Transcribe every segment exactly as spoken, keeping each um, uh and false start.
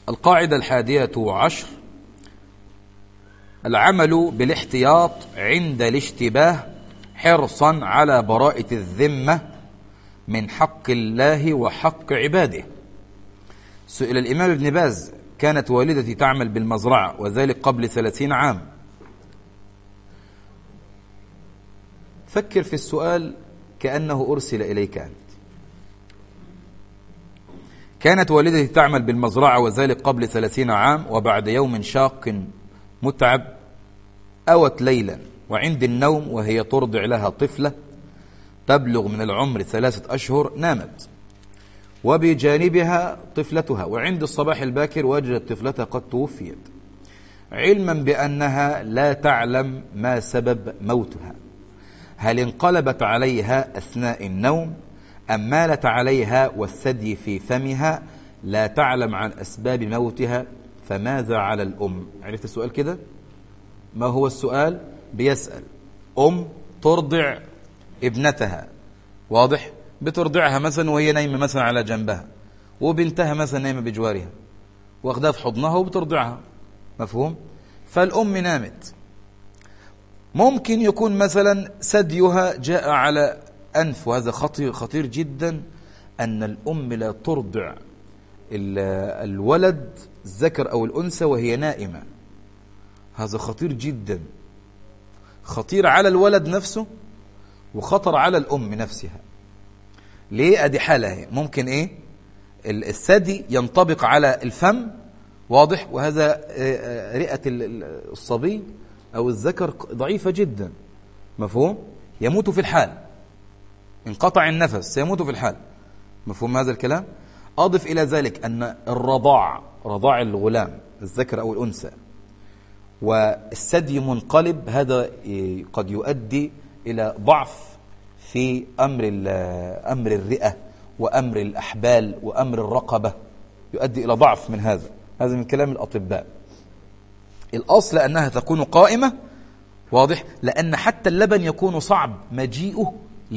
القاعدة الحادية عشر: العمل بالاحتياط عند الاشتباه حرصا على براءة الذمة من حق الله وحق عباده. سئل الإمام ابن باز: كانت والدتي تعمل بالمزرعة وذلك قبل ثلاثين عام. فكر في السؤال كأنه أرسل إليك أنت. كانت والدتي تعمل بالمزرعة وذلك قبل ثلاثين عام، وبعد يوم شاق متعب أوت ليلا وعند النوم وهي ترضع لها طفلة تبلغ من العمر ثلاثة أشهر نامت، وبجانبها طفلتها، وعند الصباح الباكر وجدت طفلتها قد توفيت، علما بأنها لا تعلم ما سبب موتها. هل انقلبت عليها أثناء النوم أم مالت عليها والثدي في فمها لا تعلم عن أسباب موتها؟ فماذا على الأم؟ عرفت السؤال كده؟ ما هو السؤال؟ بيسأل أم ترضع ابنتها، واضح؟ بترضعها مثلا وهي نايمة مثلا على جنبها، وبنتها مثلا نايمة بجوارها واخدها في حضنها وبترضعها، مفهوم؟ فالأم نامت، ممكن يكون مثلا ثديها جاء على أنف، وهذا خطير خطير جدا، أن الأم لا ترضع الولد الذكر أو الأنثى وهي نائمة. هذا خطير جدا، خطير على الولد نفسه وخطر على الأم نفسها. ليه؟ أدي حالة ممكن إيه؟ الثدي ينطبق على الفم، واضح؟ وهذا رئة الصبي أو الذكر ضعيفة جدا، مفهوم؟ يموت في الحال، انقطع النفس سيموت في الحال، مفهوم هذا الكلام؟ أضف إلى ذلك أن الرضاع، رضاع الغلام الذكر أو الأنثى والثدي منقلب، هذا قد يؤدي إلى ضعف في أمر أمر الرئة وأمر الأحبال وأمر الرقبة، يؤدي إلى ضعف من هذا. هذا من كلام الأطباء. الأصل أنها تكون قائمة، واضح؟ لأن حتى اللبن يكون صعب مجيئه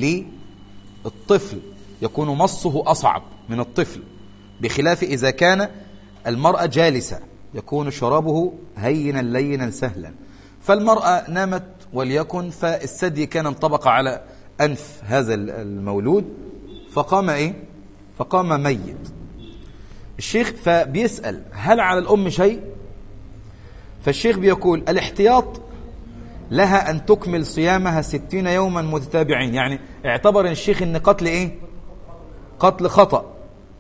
للطفل، يكون مصه أصعب من الطفل، بخلاف إذا كان المرأة جالسة يكون شرابه هينا لينا سهلا. فالمرأة نامت وليكن، فالثدي كان انطبق على أنف هذا المولود فقام إيه؟ فقام ميت. الشيخ فبيسأل: هل على الأم شيء؟ فالشيخ بيقول: الاحتياط لها أن تكمل صيامها ستين يوما متتابعين. يعني اعتبر الشيخ أن قتل إيه؟ قتل خطأ،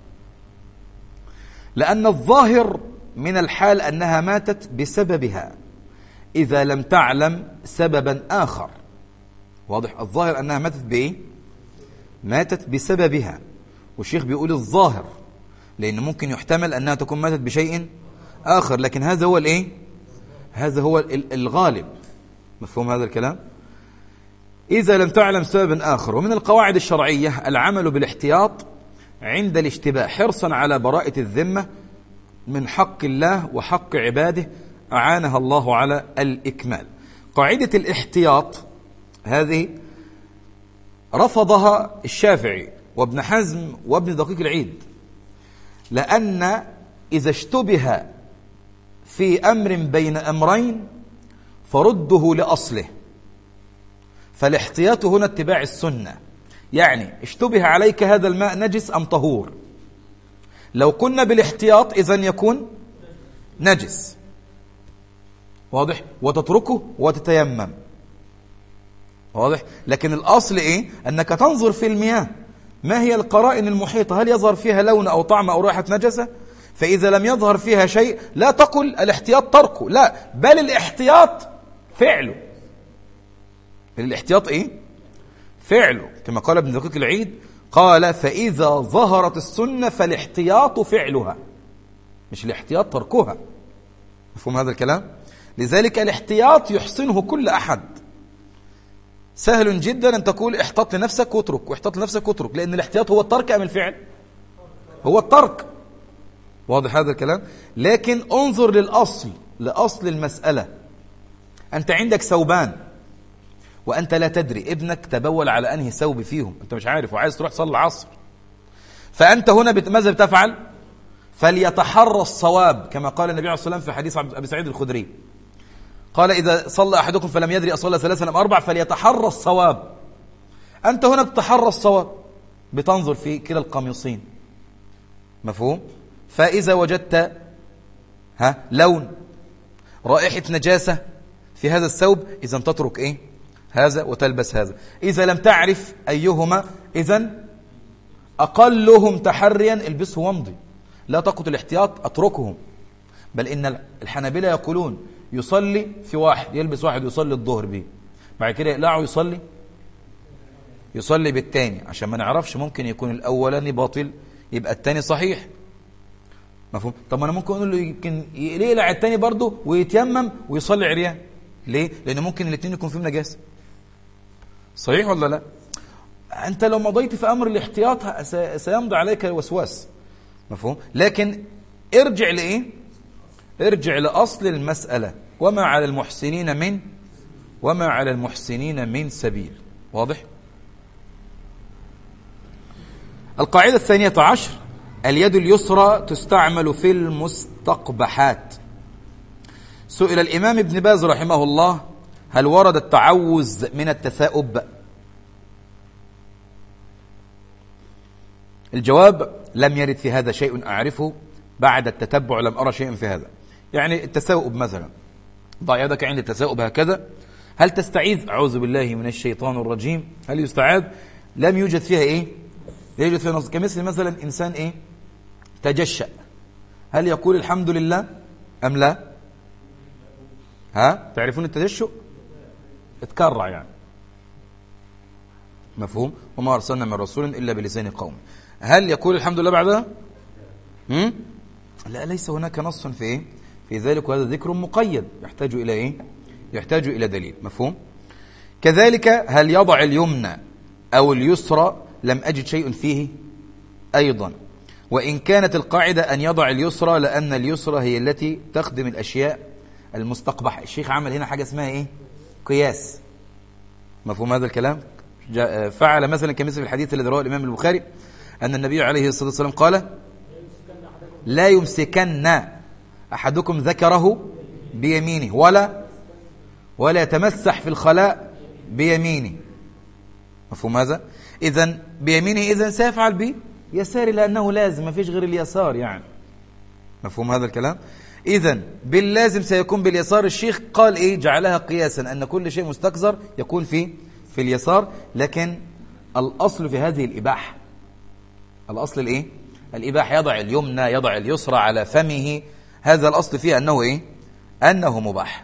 لأن الظاهر من الحال أنها ماتت بسببها إذا لم تعلم سببا آخر، واضح؟ الظاهر أنها ماتت بإيه؟ ماتت بسببها. والشيخ بيقول الظاهر لأن ممكن يحتمل أنها تكون ماتت بشيء آخر، لكن هذا هو الإيه؟ هذا هو الغالب، مفهوم هذا الكلام؟ إذا لم تعلم سببا آخر. ومن القواعد الشرعية العمل بالاحتياط عند الاشتباه حرصا على براءة الذمة من حق الله وحق عباده، أعانها الله على الإكمال. قاعدة الاحتياط هذه رفضها الشافعي وابن حزم وابن دقيق العيد، لأن إذا اشتبه في أمر بين أمرين فرده لأصله، فالاحتياط هنا اتباع السنة. يعني اشتبه عليك هذا الماء نجس أم طهور، لو كنا بالاحتياط إذن يكون نجس، واضح؟ وتتركه وتتيمم، واضح؟ لكن الأصل إيه؟ أنك تنظر في المياه ما هي القرائن المحيطة، هل يظهر فيها لون أو طعم أو رائحة نجسة؟ فإذا لم يظهر فيها شيء لا تقل الاحتياط تركه، لا، بل الاحتياط فعله. الاحتياط إيه؟ فعله، كما قال ابن دقيق العيد، قال: فإذا ظهرت السنة فالاحتياط فعلها، مش الاحتياط تركها، مفهوم هذا الكلام؟ لذلك الاحتياط يحسنه كل أحد، سهل جدا أن تقول احتط لنفسك واترك، واحتط لنفسك واترك، لأن الاحتياط هو الترك أم الفعل؟ هو الترك، واضح هذا الكلام؟ لكن انظر للأصل، لأصل المسألة. أنت عندك ثوبان وأنت لا تدري ابنك تبول على أنهي ثوب فيهم، أنت مش عارف، وعايز تروح تصلي العصر، فأنت هنا بت... ماذا بتفعل؟ فليتحرى الصواب كما قال النبي عليه الصلاة والسلام في حديث أبي سعيد الخدري، قال إذا صلى أحدكم فلم يدري أصلى ثلاثا أم أربع فليتحرى الصواب. أنت هنا بتتحرى الصواب، بتنظر في كلا القميصين، مفهوم؟ فإذا وجدت ها لون رائحة نجاسة في هذا الثوب إذا تترك إيه هذا وتلبس هذا. إذا لم تعرف أيهما إذا أقلهم تحريا البسه وامضي، لا تقط الاحتياط أتركهم. بل إن الحنابلة يقولون يصلي في واحد، يلبس واحد يصلي الظهر به، بعد كده يقلعه يصلي يصلي بالتاني، عشان ما نعرفش ممكن يكون الأولاني باطل يبقى التاني صحيح، مفهوم؟ طب أنا ممكن أقول له يمكن يقلع التاني برضه ويتيمم ويصلي عريان، ليه؟ لأن ممكن الاثنين يكون فيهم نجاسة، صحيح ولا لا؟ أنت لو مضيت في أمر الاحتياط سيمضي عليك الوسواس، مفهوم؟ لكن ارجع لإيه؟ ارجع لأصل المسألة، وما على المحسنين من وما على المحسنين من سبيل. واضح؟ القاعدة الثانية عشر: اليد اليسرى تستعمل في المستقبحات. سئل الإمام ابن باز رحمه الله: هل ورد التعوذ من التثاؤب؟ الجواب: لم يرد في هذا شيء أعرفه، بعد التتبع لم أرى شيئا في هذا. يعني التثاؤب مثلا، ضع يدك عند التثاؤب هكذا، هل تستعيذ أعوذ بالله من الشيطان الرجيم؟ هل يستعاذ؟ لم يوجد فيها إيه؟ لا يوجد فيها نص. كمثل مثلا إنسان إيه؟ تجشأ، هل يقول الحمد لله أم لا؟ ها؟ تعرفون التجشؤ؟ اتكرع يعني، مفهوم؟ وما أرسلنا من رسول إلا بلسان قوم. هل يقول الحمد لله بعدها؟ هم؟ لا، ليس هناك نص في إيه؟ في ذلك، وهذا ذكر مقيد يحتاج إلى إيه؟ يحتاج إلى دليل، مفهوم؟ كذلك هل يضع اليمنى أو اليسرى؟ لم أجد شيء فيه أيضا، وإن كانت القاعدة أن يضع اليسرى لأن اليسرى هي التي تخدم الأشياء المستقبحة. الشيخ عمل هنا حاجة اسمها إيه؟ قياس، مفهوم هذا الكلام؟ فعل مثلا كمثل الحديث الذي رواه الإمام البخاري أن النبي عليه الصلاة والسلام قال: لا يمسكن أحدكم ذكره بيمينه ولا ولا يتمسح في الخلاء بيمينه، مفهوم هذا؟ إذن بيمينه إذن سيفعل بيساره لأنه لازم، ما فيش غير اليسار يعني، مفهوم هذا الكلام؟ إذن باللازم سيكون باليسار. الشيخ قال إيه؟ جعلها قياسا أن كل شيء مستكثر يكون في في اليسار، لكن الأصل في هذه الإباحة. الأصل الإيه؟ الإباحة، يضع اليمنى يضع اليسرى على فمه، هذا الأصل فيه أنه إيه؟ أنه مباح.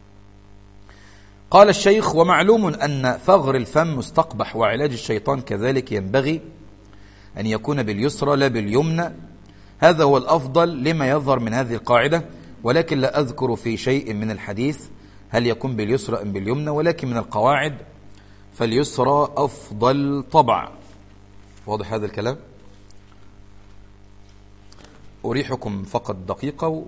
قال الشيخ: ومعلوم أن ثغر الفم مستقبح، وعلاج الشيطان كذلك ينبغي أن يكون باليسرى لا باليمنى، هذا هو الأفضل لما يظهر من هذه القاعدة، ولكن لا أذكر في شيء من الحديث هل يكون باليسرى أم باليمنى، ولكن من القواعد فاليسرى أفضل طبعا. واضح هذا الكلام؟ أريحكم فقط دقيقة و...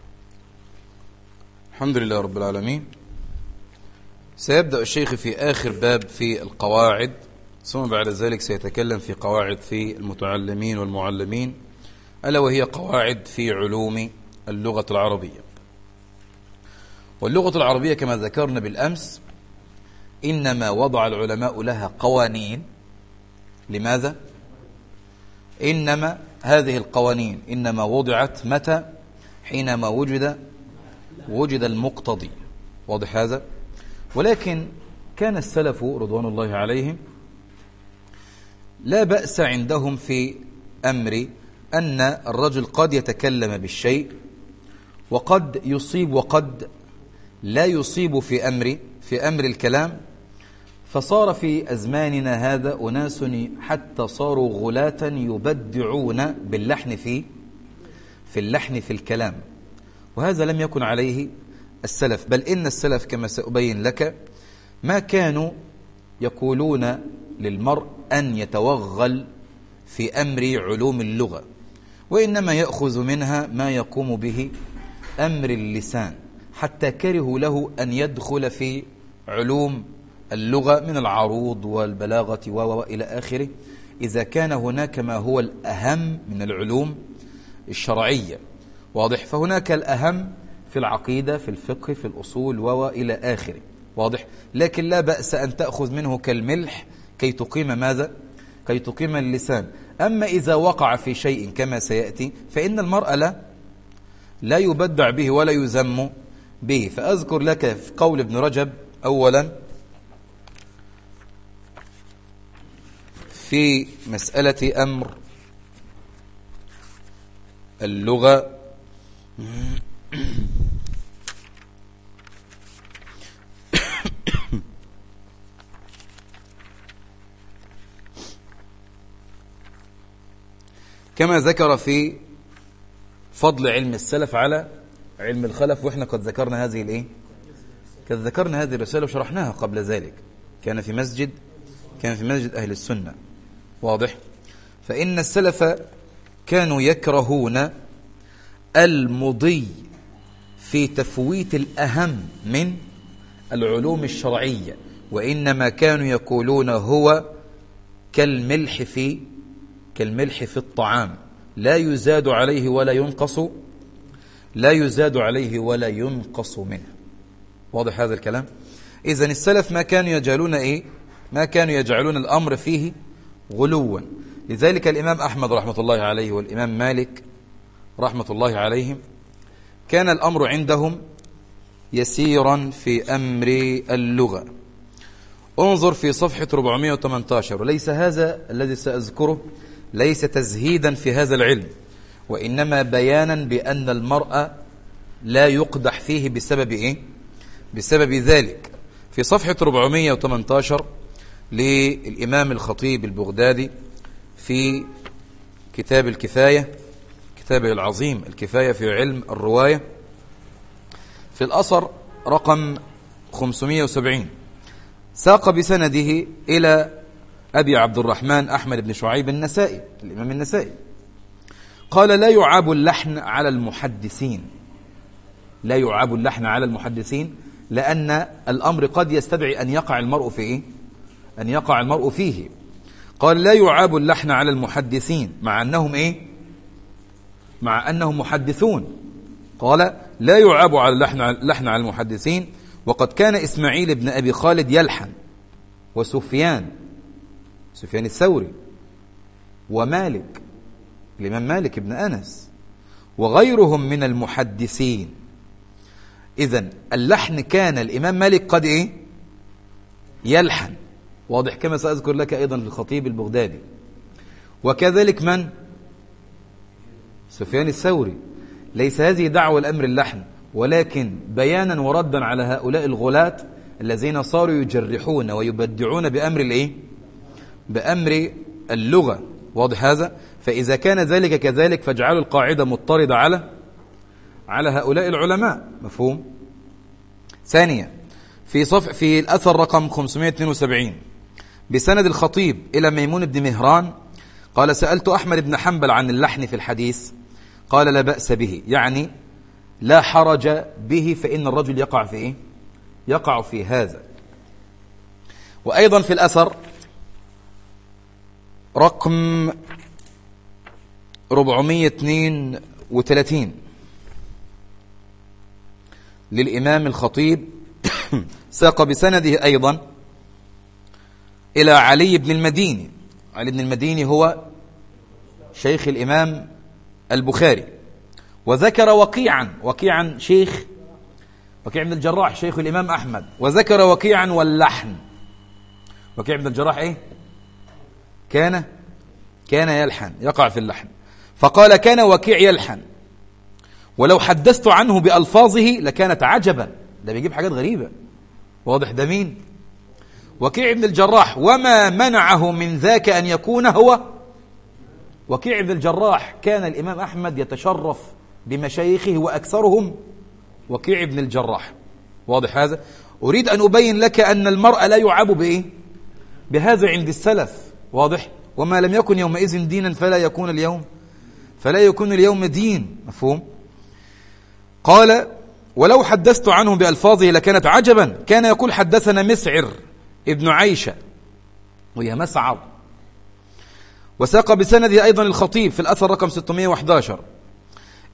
الحمد لله رب العالمين. سيبدأ الشيخ في آخر باب في القواعد، ثم بعد ذلك سيتكلم في قواعد في المتعلمين والمعلمين، ألا وهي قواعد في علوم اللغة العربية. واللغة العربية كما ذكرنا بالأمس إنما وضع العلماء لها قوانين. لماذا؟ إنما هذه القوانين إنما وضعت متى؟ حينما وجد وجد المقتضي. واضح هذا؟ ولكن كان السلف رضوان الله عليهم لا بأس عندهم في أمر أن الرجل قد يتكلم بالشيء وقد يصيب وقد لا يصيب في أمر في أمر الكلام. فصار في أزماننا هذا أناس حتى صاروا غلاة يبدعون باللحن في في اللحن في الكلام، وهذا لم يكن عليه السلف، بل إن السلف كما سأبين لك ما كانوا يقولون للمرء أن يتوغل في أمر علوم اللغة، وإنما يأخذ منها ما يقوم به أمر اللسان، حتى كرهوا له أن يدخل في علوم اللغة من العروض والبلاغة وإلى آخره، إذا كان هناك ما هو الأهم من العلوم الشرعية. واضح؟ فهناك الأهم في العقيدة، في الفقه، في الأصول وإلى آخره. واضح؟ لكن لا بأس أن تأخذ منه كالملح كي تقيم ماذا؟ كي تقيم اللسان. أما إذا وقع في شيء كما سيأتي فإن المرء لا لا يبدع به ولا يذم به. فأذكر لك في قول ابن رجب أولا في مسألة أمر اللغة كما ذكر في فضل علم السلف على علم الخلف، وإحنا قد ذكرنا هذه الإيه؟ قد ذكرنا هذه الرسالة وشرحناها قبل ذلك. كان في مسجد كان في مسجد أهل السنة. واضح؟ فإن السلف كانوا يكرهون المضي في تفويت الأهم من العلوم الشرعية، وإنما كانوا يقولون هو كالملح في كالملح في الطعام، لا يزاد عليه ولا ينقص لا يزاد عليه ولا ينقص منه. واضح هذا الكلام؟ إذن السلف ما كانوا يجعلون إيه؟ ما كانوا يجعلون الأمر فيه غلوا. لذلك الإمام أحمد رحمة الله عليه والإمام مالك رحمة الله عليهم كان الأمر عندهم يسيرا في أمر اللغة. انظر في صفحة أربعمائة وثمانية عشر. وليس هذا الذي سأذكره ليس تزهيدا في هذا العلم، وإنما بيانا بأن المرء لا يقدح فيه بسبب إيه؟ بسبب ذلك. في صفحة أربعمائة وثمانية عشر للإمام الخطيب البغدادي في كتاب الكفاية، كتابه العظيم الكفاية في علم الرواية، في الأثر رقم خمسمائة وسبعين، ساق بسنده إلى أبي عبد الرحمن أحمد بن شعيب النسائي، الإمام النسائي، قال: لا يعاب اللحن على المحدثين. لا يعاب اللحن على المحدثين لأن الأمر قد يستدعي أن يقع المرء في إيه؟ أن يقع المرء فيه. قال: لا يعاب اللحن على المحدثين مع أنهم إيه؟ مع أنهم محدثون. قال: لا يعاب على اللحن اللحن على المحدثين، وقد كان إسماعيل بن أبي خالد يلحن، وسفيان سفيان الثوري، ومالك الإمام مالك بن أنس، وغيرهم من المحدثين. إذن اللحن كان الإمام مالك قد إيه؟ يلحن. واضح؟ كما سأذكر لك أيضا في الخطيب البغدادي. وكذلك من؟ سفيان الثوري. ليس هذه دعوة الأمر اللحن، ولكن بيانا وردا على هؤلاء الغلاة الذين صاروا يجرحون ويبدعون بأمر الإيه؟ بأمر اللغة. واضح هذا؟ فإذا كان ذلك كذلك فاجعلوا القاعدة مضطردة على على هؤلاء العلماء. مفهوم؟ ثانيا، في صف في الأثر رقم خمسمائة واثنين وسبعين بسند الخطيب إلى ميمون بن مهران قال: سألت أحمد بن حنبل عن اللحن في الحديث، قال: لا بأس به، يعني لا حرج به، فإن الرجل يقع في إيه؟ يقع في هذا. وأيضا في الأثر رقم أربعمائة واثنين وثلاثين للإمام الخطيب ساق بسنده أيضا إلى علي بن المديني. علي بن المديني هو شيخ الإمام البخاري، وذكر وكيعا وكيعا شيخ وكيع بن الجراح شيخ الإمام أحمد، وذكر وكيعا واللحن. وكيع بن الجراح إيه؟ كان كان يلحن، يقع في اللحن. فقال: كان وكيع يلحن، ولو حدثت عنه بألفاظه لكانت عجبا. ده بيجيب حاجات غريبة. واضح؟ ده مين؟ وكيع بن الجراح. وما منعه من ذاك أن يكون هو وكيع بن الجراح. كان الإمام أحمد يتشرف بمشايخه وأكثرهم وكيع بن الجراح. واضح هذا؟ أريد أن أبين لك أن المرء لا يعاب بإيه؟ بهذا عند السلف. واضح؟ وما لم يكن يومئذ دينا فلا يكون اليوم فلا يكون اليوم دين. مفهوم؟ قال: ولو حدثت عنه بألفاظه لكانت عجبا. كان يقول: حدثنا مسعر ابن عيشة، وهي مسعر. وساق بسنده أيضا الخطيب في الأثر رقم ستمائة وأحد عشر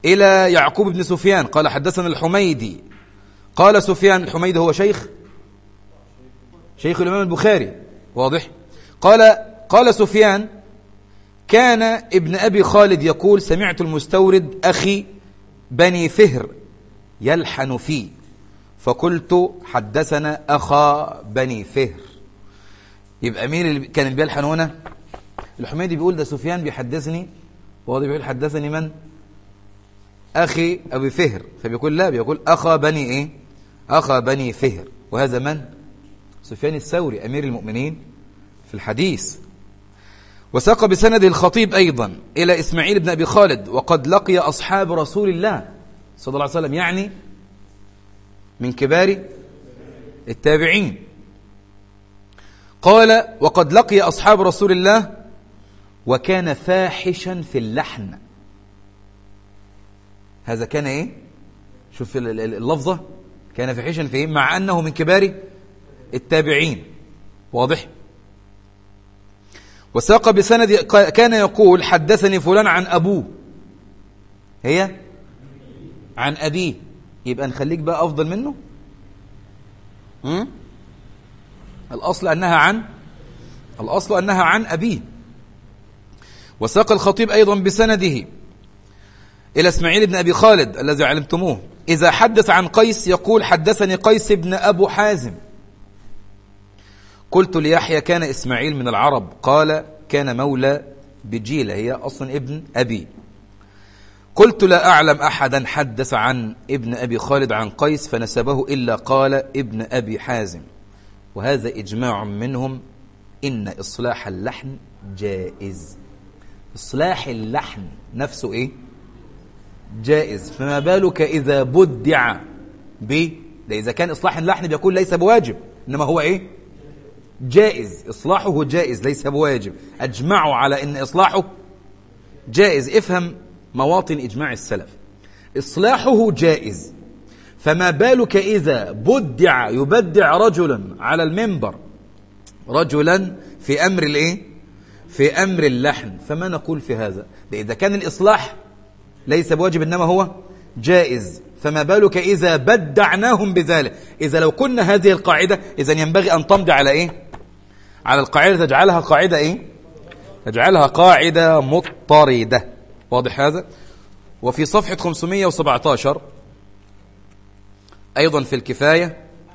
إلى يعقوب بن سفيان قال حدثنا الحميدي قال سفيان. الحميدي هو شيخ شيخ الإمام البخاري، واضح. قال قال سفيان كان ابن أبي خالد يقول سمعت المستورد أخي بني فهر يلحن فيه فقلت حدثنا أخا بني فهر. يبقى مين اللي كان اللي بيلحن هنا؟ الحميدي بيقول ده سفيان بيحدثني، واضح، بيقول حدثني من؟ أخي أبي فهر، فبيقول لا، بيقول أخا بني إيه؟ أخا بني فهر. وهذا من؟ سفيان الثوري أمير المؤمنين في الحديث. وساق بسند الخطيب أيضا إلى إسماعيل بن أبي خالد وقد لقي أصحاب رسول الله صلى الله عليه وسلم، يعني من كبار التابعين. قال وقد لقي أصحاب رسول الله وكان فاحشا في اللحن. هذا كان إيه؟ شوف اللفظة، كان فاحشا في إيه؟ مع أنه من كبار التابعين، واضح. وساق بسند كان يقول حدثني فلان عن أبوه، هي عن أبيه، يبقى نخليك بقى أفضل منه. م? الأصل أنها عن الأصل أنها عن أبيه. وساق الخطيب أيضا بسنده إلى إسماعيل بن أبي خالد الذي علمتموه إذا حدث عن قيس يقول حدثني قيس بن أبو حازم. قلت ليحيى كان إسماعيل من العرب؟ قال كان مولى بجيلة، هي أصلا ابن أبي. قلت لا أعلم أحدا حدث عن ابن أبي خالد عن قيس فنسبه إلا قال ابن أبي حازم. وهذا إجماع منهم إن إصلاح اللحن جائز. إصلاح اللحن نفسه إيه؟ جائز، فما بالك إذا بدع ب ده إذا كان إصلاح اللحن بيقول ليس بواجب، إنما هو إيه؟ جائز. إصلاحه جائز ليس بواجب. أجمعوا على إن إصلاحه جائز. افهم مواطن إجماع السلف، إصلاحه جائز، فما بالك إذا بدع يبدع رجلا على المنبر رجلا في أمر الإيه؟ في أمر اللحن، فما نقول في هذا؟ إذا كان الإصلاح ليس بواجب إنما هو جائز، فما بالك إذا بدعناهم بذلك؟ إذا لو كنا هذه القاعدة إذن ينبغي أن تمضي على إيه؟ على القاعدة، تجعلها قاعدة إيه؟ تجعلها قاعدة مضطردة، واضح هذا؟ وفي صفحة خمسمائة وسبعة عشر أيضا في الكفاية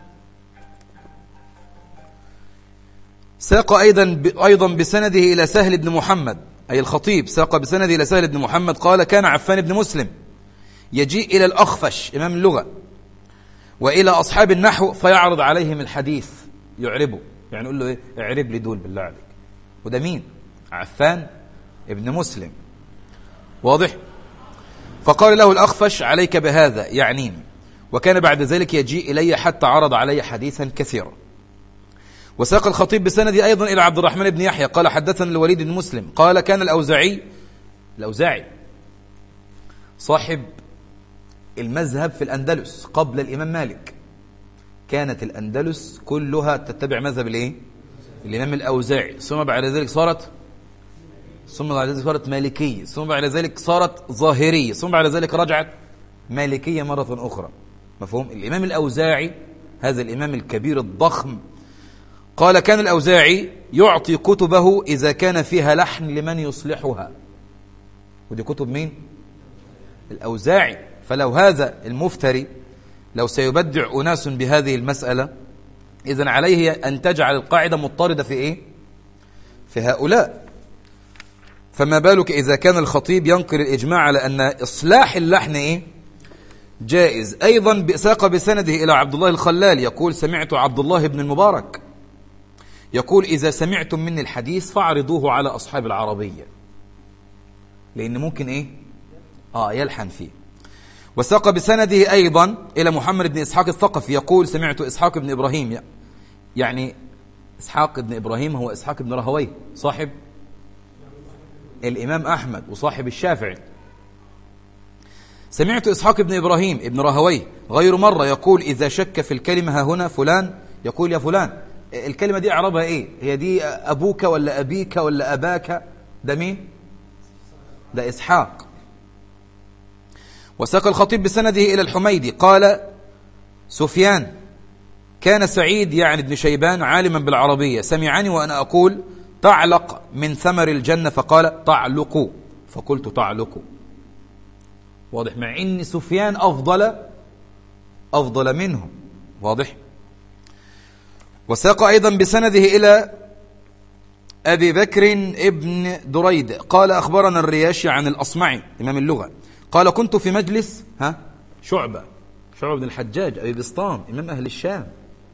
ساق أيضا أيضا بسنده إلى سهل بن محمد، أي الخطيب ساق بسنده إلى سهل بن محمد قال كان عفان بن مسلم يجيء إلى الأخفش إمام اللغة وإلى أصحاب النحو فيعرض عليهم الحديث، يعربه، يعني يقول له إيه؟ اعرب لي دول بالله عليك. وده مين؟ عفان ابن مسلم، واضح. فقال له الأخفش عليك بهذا يعنيني، وكان بعد ذلك يجيء إلي حتى عرض علي حديثا كثيرا. وساق الخطيب بسندي أيضا إلى عبد الرحمن بن يحيى قال حدثنا الوليد بن مسلم قال كان الأوزاعي الأوزاعي صاحب المذهب في الأندلس قبل الإمام مالك، كانت الأندلس كلها تتبع مذهب الإيه؟ الإمام الأوزاعي، ثم بعد ذلك صارت ثم بعد ذلك صارت مالكية، ثم بعد ذلك صارت ظاهرية، ثم بعد ذلك رجعت مالكية مرة أخرى، مفهوم؟ الإمام الأوزاعي هذا الإمام الكبير الضخم قال كان الأوزاعي يعطي كتبه إذا كان فيها لحن لمن يصلحها. ودي كتب مين؟ الأوزاعي. فلو هذا المفتري لو سيبدع أناس بهذه المسألة إذن عليه أن تجعل القاعدة مضطردة في إيه؟ في هؤلاء. فما بالك إذا كان الخطيب ينقل الإجماع على أن إصلاح اللحن إيه؟ جائز. أيضا ساق بسنده إلى عبد الله الخلال يقول سمعت عبد الله بن المبارك يقول إذا سمعتم مني الحديث فاعرضوه على أصحاب العربية، لأن ممكن إيه؟ آه يلحن فيه. وساق بسنده أيضا إلى محمد بن إسحاق الثقفي يقول سمعت إسحاق بن إبراهيم، يعني إسحاق بن إبراهيم هو إسحاق بن راهويه صاحب الإمام أحمد وصاحب الشافعي. سمعت إسحاق بن إبراهيم ابن راهويه غير مرة يقول إذا شك في الكلمة ها هنا فلان يقول يا فلان الكلمة دي أعربها إيه؟ هي دي أبوك ولا أبيك ولا أباك؟ ده مين؟ ده إسحاق. وساق الخطيب بسنده إلى الحميدي قال سفيان كان سعيد يعني ابن شيبان عالما بالعربية سمعني وأنا أقول تعلق من ثمر الجنة فقال تعلق فقلت تعلق. واضح؟ مع إن سفيان أفضل أفضل منه. واضح؟ وساق أيضا بسنده إلى أبي بكر ابن دريد قال أخبرنا الرياشي عن الأصمعي إمام اللغة قال كنت في مجلس ها شعبة شعبة بن الحجاج أبي بسطام إمام أهل الشام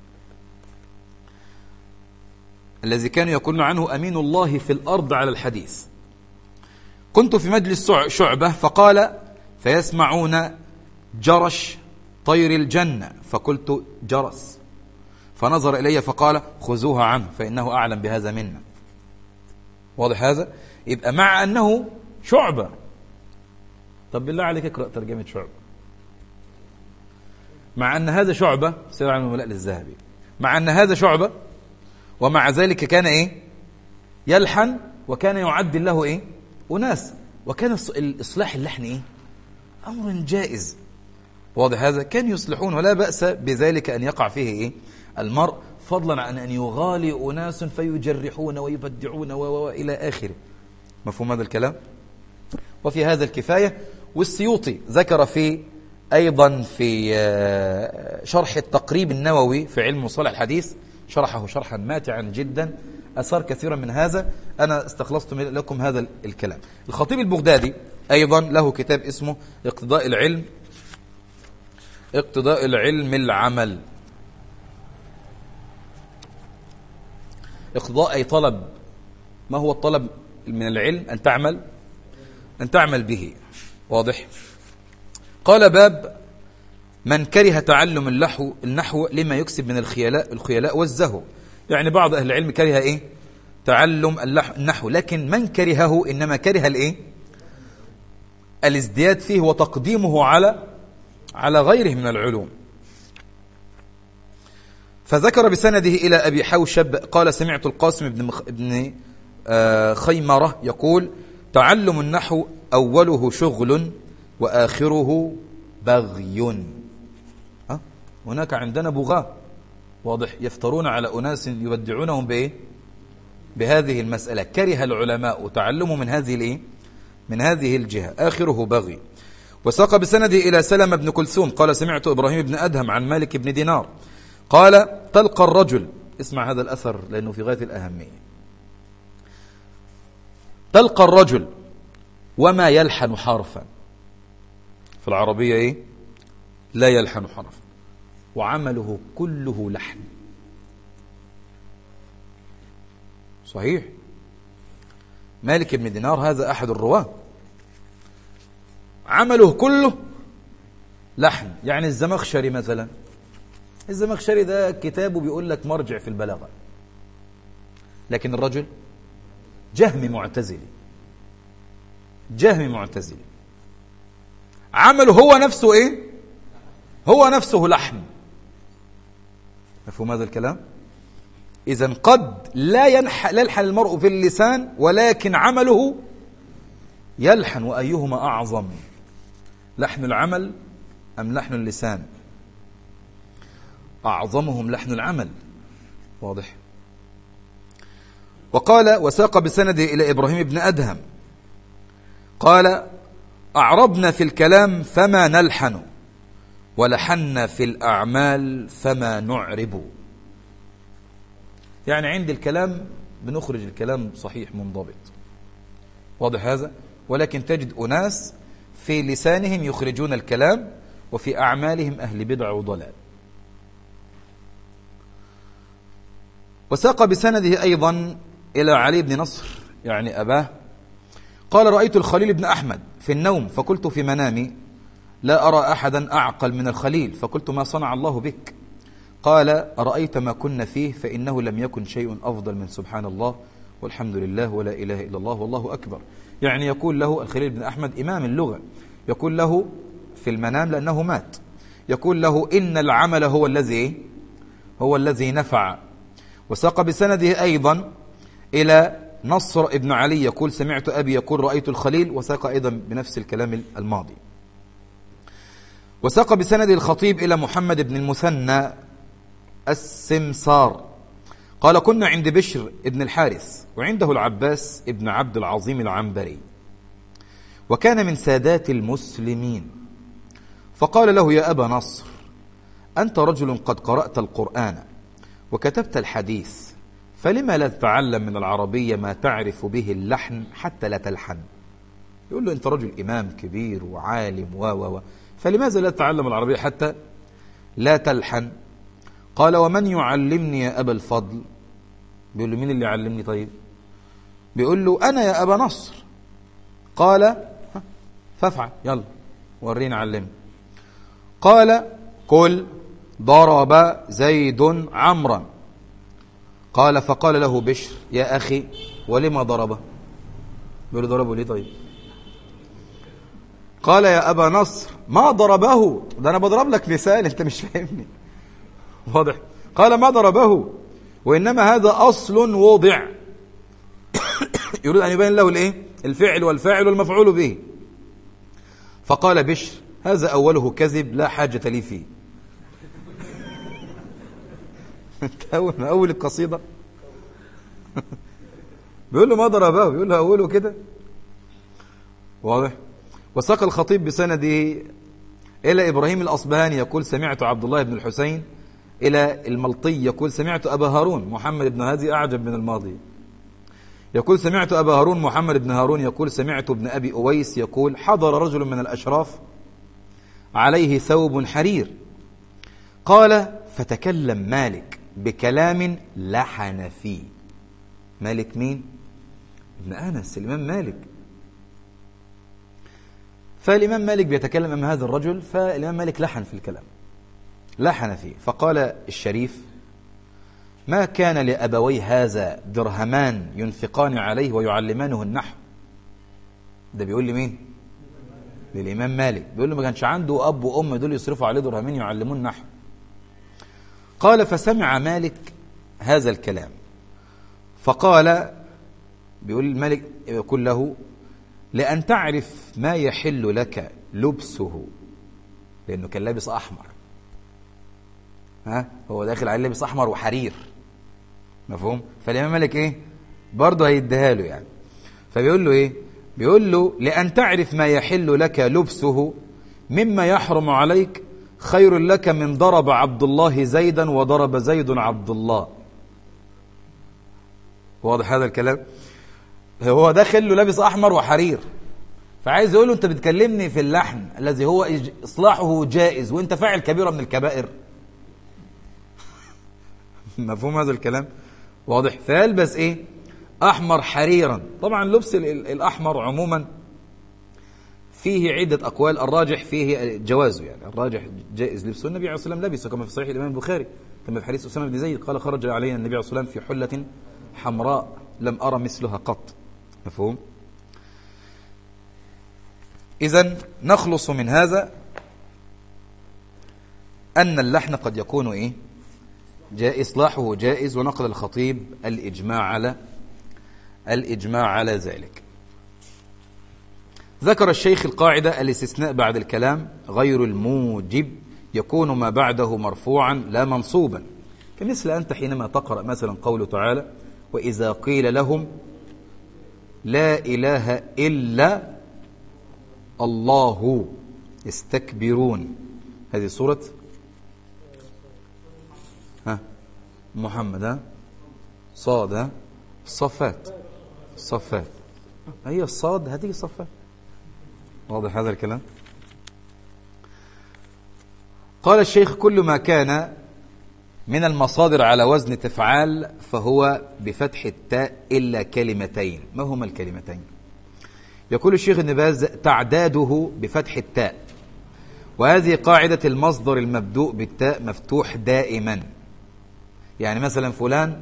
الذي كان يقول عنه أمين الله في الأرض على الحديث. كنت في مجلس شعبة فقال فيسمعون جرش طير الجنة فقلت جرس فنظر إلي فقال خذوها عنه فإنه أعلم بهذا منا. واضح هذا؟ يبقى مع أنه شعبة. طب بالله عليك اقرأ ترجمة شعبة. مع أن هذا شعبة سير عن الملاء للذهبي مع أن هذا شعبة ومع ذلك كان إيه يلحن وكان يعدل له إيه أناس وكان الإصلاح اللحن إيه أمر جائز. واضح هذا؟ كان يصلحون ولا بأس بذلك أن يقع فيه إيه المرء فضلا عن أن يغالي أناس فيجرحون ويبدعون وإلى آخره. مفهوم هذا الكلام؟ وفي هذا الكفاية. والسيوطي ذكر في أيضا في شرح التقريب النووي في علم مصطلح الحديث شرحه شرحا ماتعا جدا أثار كثيرا من هذا. أنا استخلصت لكم هذا الكلام. الخطيب البغدادي أيضا له كتاب اسمه اقتضاء العلم اقتضاء العلم العمل. اقتضاء أي طلب. ما هو الطلب من العلم؟ أن تعمل أن تعمل به. واضح؟ قال باب من كره تعلم النحو النحو لما يكسب من الخيلاء الخيلاء والزهو. يعني بعض أهل العلم كره إيه تعلم النحو لكن من كرهه إنما كره الإيه الازدياد فيه وتقديمه على على غيره من العلوم. فذكر بسنده إلى أبي حوشب قال سمعت القاسم بن, مخ... بن آه خيمرة يقول تعلم النحو أوله شغل وآخره بغي. أه؟ هناك عندنا بغاة. واضح؟ يفترون على أناس يبدعونهم بإيه بهذه المسألة. كره العلماء تعلموا من هذه الإيه من هذه الجهة. آخره بغي. وساق بسنده إلى سلمة بن كلثوم قال سمعت إبراهيم بن أدهم عن مالك بن دينار قال تلقى الرجل. اسمع هذا الأثر لأنه في غاية الأهمية. تلقى الرجل وما يلحن حرفا. في العربية إيه لا يلحن حرفا وعمله كله لحن. صحيح؟ مالك بن دينار هذا أحد الرواة عمله كله لحن. يعني الزمخشري مثلا الزمخشري ده كتابه بيقول لك مرجع في البلاغة لكن الرجل جهمي معتزلي جهمي معتزلي عمله هو نفسه ايه هو نفسه لحن. مفهوم هذا الكلام؟ إذن قد لا ينح لا يلحن المرء في اللسان ولكن عمله يلحن. وأيهما أعظم لحن العمل أم لحن اللسان؟ أعظمهم لحن العمل. واضح؟ وقال وساق بسنده إلى إبراهيم بن أدهم قال أعربنا في الكلام فما نلحن ولحنا في الأعمال فما نعرب. يعني عند الكلام بنخرج الكلام صحيح منضبط. واضح هذا؟ ولكن تجد أناس في لسانهم يخرجون الكلام وفي أعمالهم أهل بدع وضلال. وساق بسنده أيضا إلى علي بن نصر يعني أباه قال رأيت الخليل بن أحمد في النوم فقلت في منامي لا أرى أحدا أعقل من الخليل فقلت ما صنع الله بك؟ قال أرأيت ما كنا فيه فإنه لم يكن شيء أفضل من سبحان الله والحمد لله ولا إله إلا الله والله أكبر. يعني يقول له الخليل بن أحمد إمام اللغة يقول له في المنام لأنه مات يقول له إن العمل هو الذي هو الذي نفع. وساق بسنده أيضا إلى نصر ابن علي يقول سمعت أبي يقول رأيت الخليل وساق أيضا بنفس الكلام الماضي. وساق بسند الخطيب إلى محمد بن المثنى السمسار قال كنا عند بشر ابن الحارث وعنده العباس ابن عبد العظيم العنبري وكان من سادات المسلمين، فقال له: يا أبا نصر، أنت رجل قد قرأت القرآن وكتبت الحديث، فلما لا تتعلم من العربية ما تعرف به اللحن حتى لا تلحن؟ يقول له: أنت رجل إمام كبير وعالم و و و فلماذا لا تتعلم العربية حتى لا تلحن؟ قال: ومن يعلمني يا أبا الفضل؟ بيقول له: مين اللي يعلمني طيب؟ بيقول له: أنا يا أبا نصر. قال: فافعل، يلا ورينا علمني. قال: قل ضرب زيد عمرا. قال: فقال له بشر: يا أخي، ولما ضربه؟ بيقول له: ضربه ليه طيب؟ قال: يا أبا نصر، ما ضربه، ده أنا بضرب لك مثال، أنت مش فاهمني. واضح؟ قال: ما ضربه، وإنما هذا أصل وضع. يريد أن يبين له الإيه؟ الفعل والفاعل والمفعول به. فقال بشر: هذا أوله كذب لا حاجة لي فيه. من أول القصيدة بيقول له: ما ضربه، بيقول له أوله كده. واضح؟ وساق الخطيب بسنده إلى إبراهيم الأصبهاني يقول: سمعت عبد الله بن الحسين، إلى الملطي يقول: سمعت أبا هارون محمد بن هادي، أعجب من الماضي، يقول: سمعت أبا هارون محمد بن هارون يقول: سمعت ابن أبي أويس يقول: حضر رجل من الأشراف عليه ثوب حرير. قال: فتكلم مالك بكلام لحن فيه. مالك مين؟ ابن أنس، الإمام مالك. فالإمام مالك بيتكلم أمام هذا الرجل، فالإمام مالك لحن في الكلام، لحن فيه. فقال الشريف: ما كان لأبوي هذا درهمان ينفقان عليه ويعلمانه النحو؟ ده بيقول لي مين؟ للإمام مالك. بيقول له: ما كانش عنده أب وأم دول يصرفوا عليه درهمين يعلمون النحو. قال: فسمع مالك هذا الكلام فقال، بيقول الملك يقول له: لأن تعرف ما يحل لك لبسه، لأنه كان لابس أحمر، ها، هو داخل عليه لابس أحمر وحرير، مفهوم؟ فالإمام مالك إيه؟ برضه هيديها له يعني. فبيقول له إيه؟ بيقول له: لأن تعرف ما يحل لك لبسه مما يحرم عليك خير لك من ضرب عبد الله زيدا وضرب زيد عبد الله. واضح هذا الكلام؟ هو داخل له لابس أحمر وحرير، فعايز يقول له: أنت بتكلمني في اللحن الذي هو إصلاحه جائز وأنت فاعل كبيرة من الكبائر. مفهوم هذا الكلام؟ واضح؟ فيلبس إيه؟ أحمر حريرا. طبعا لبس الأحمر عموما فيه عدة أقوال، الراجح فيه جوازه، يعني الراجح جائز لبسه. النبي عليه الصلاة والسلام لبسه كما في صحيح الإمام البخاري، كما في حديث أسامة بن زيد قال: خرج علينا النبي عليه الصلاة والسلام في حلة حمراء لم أرى مثلها قط. مفهوم؟ إذن نخلص من هذا أن اللحن قد يكون إيه؟ جائز، إصلاحه جائز. ونقل الخطيب الإجماع على الإجماع على ذلك. ذكر الشيخ القاعدة: الاستثناء بعد الكلام غير الموجب يكون ما بعده مرفوعا لا منصوبا، كمثل أنت حينما تقرأ مثلا قوله تعالى: وإذا قيل لهم لا إله إلا الله يستكبرون. هذه سورة ها محمد، ها صاد، ها الصفات، الصفات، هي الصاد هذه الصفات. واضح هذا الكلام؟ قال الشيخ: كل ما كان من المصادر على وزن تفعال فهو بفتح التاء إلا كلمتين. ما هما الكلمتين؟ يقول الشيخ ابن باز: تعداده بفتح التاء، وهذه قاعدة المصدر المبدوء بالتاء مفتوح دائما. يعني مثلا فلان